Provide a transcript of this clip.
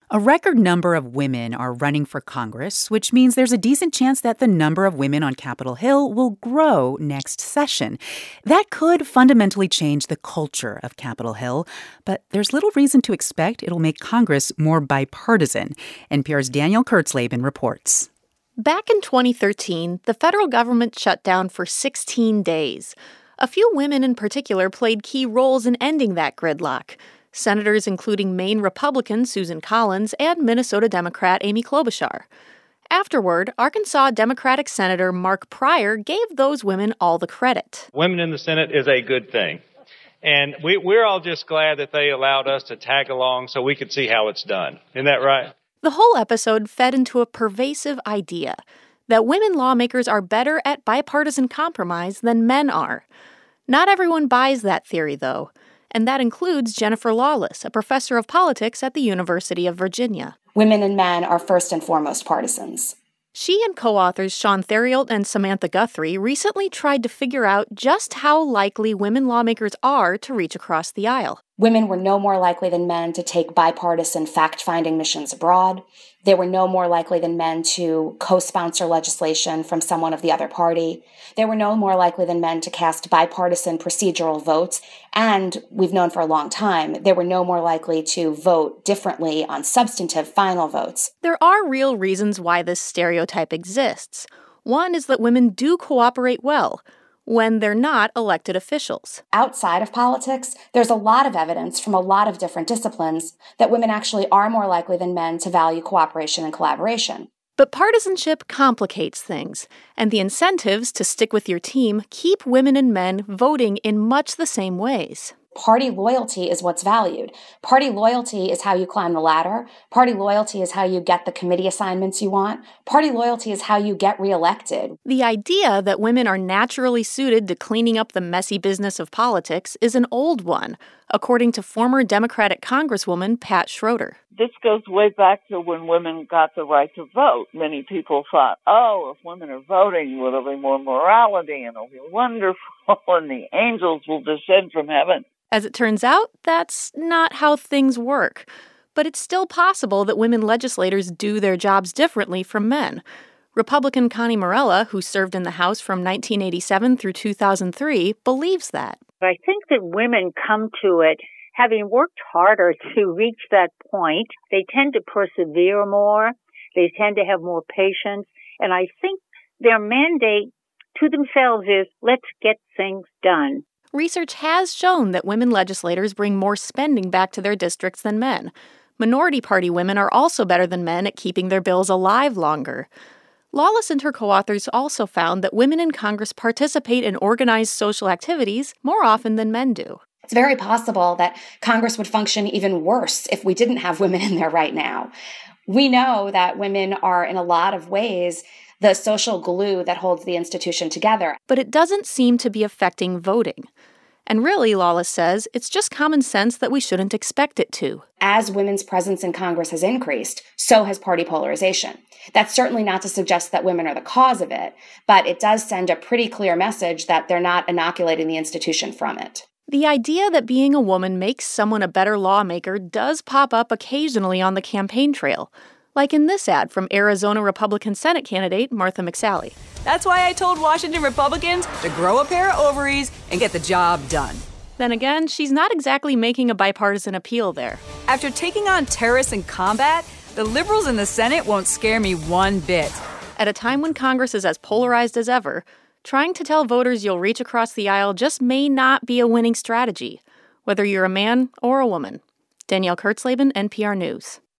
A record number of women are running for Congress, which means there's a decent chance that the number of women on Capitol Hill will grow next session. That could fundamentally change the culture of Capitol Hill, but there's little reason to expect it'll make Congress more bipartisan. NPR's Danielle Kurtzleben reports. Back in 2013, the federal government shut down for 16 days. A few women in particular played key roles in ending that gridlock. Senators including Maine Republican Susan Collins and Minnesota Democrat Amy Klobuchar. Afterward, Arkansas Democratic Senator Mark Pryor gave those women all the credit. Women in the Senate is a good thing. And we're all just glad that they allowed us to tag along so we could see how it's done. Isn't that right? The whole episode fed into a pervasive idea that women lawmakers are better at bipartisan compromise than men are. Not everyone buys that theory, though. And that includes Jennifer Lawless, a professor of politics at the University of Virginia. Women and men are first and foremost partisans. She and co-authors Sean Theriault and Samantha Guthrie recently tried to figure out just how likely women lawmakers are to reach across the aisle. Women were no more likely than men to take bipartisan fact-finding missions abroad. They were no more likely than men to co-sponsor legislation from someone of the other party. They were no more likely than men to cast bipartisan procedural votes. And we've known for a long time, they were no more likely to vote differently on substantive final votes. There are real reasons why this stereotype exists. One is that women do cooperate well when they're not elected officials. Outside of politics, there's a lot of evidence from a lot of different disciplines that women actually are more likely than men to value cooperation and collaboration. But partisanship complicates things, and the incentives to stick with your team keep women and men voting in much the same ways. Party loyalty is what's valued. Party loyalty is how you climb the ladder. Party loyalty is how you get the committee assignments you want. Party loyalty is how you get reelected. The idea that women are naturally suited to cleaning up the messy business of politics is an old one, according to former Democratic Congresswoman Pat Schroeder. This goes way back to when women got the right to vote. Many people thought, if women are voting, will there be more morality and it'll be wonderful and the angels will descend from heaven. As it turns out, that's not how things work. But it's still possible that women legislators do their jobs differently from men. Republican Connie Morella, who served in the House from 1987 through 2003, believes that. I think that women come to it having worked harder to reach that point. They tend to persevere more. They tend to have more patience. And I think their mandate to themselves is, let's get things done. Research has shown that women legislators bring more spending back to their districts than men. Minority Party women are also better than men at keeping their bills alive longer. Lawless and her co-authors also found that women in Congress participate in organized social activities more often than men do. It's very possible that Congress would function even worse if we didn't have women in there right now. We know that women are, in a lot of ways, the social glue that holds the institution together. But it doesn't seem to be affecting voting. And really, Lawless says, it's just common sense that we shouldn't expect it to. As women's presence in Congress has increased, so has party polarization. That's certainly not to suggest that women are the cause of it, but it does send a pretty clear message that they're not inoculating the institution from it. The idea that being a woman makes someone a better lawmaker does pop up occasionally on the campaign trail, like in this ad from Arizona Republican Senate candidate Martha McSally. That's why I told Washington Republicans to grow a pair of ovaries and get the job done. Then again, she's not exactly making a bipartisan appeal there. After taking on terrorists in combat, the liberals in the Senate won't scare me one bit. At a time when Congress is as polarized as ever, trying to tell voters you'll reach across the aisle just may not be a winning strategy, whether you're a man or a woman. Danielle Kurtzleben, NPR News.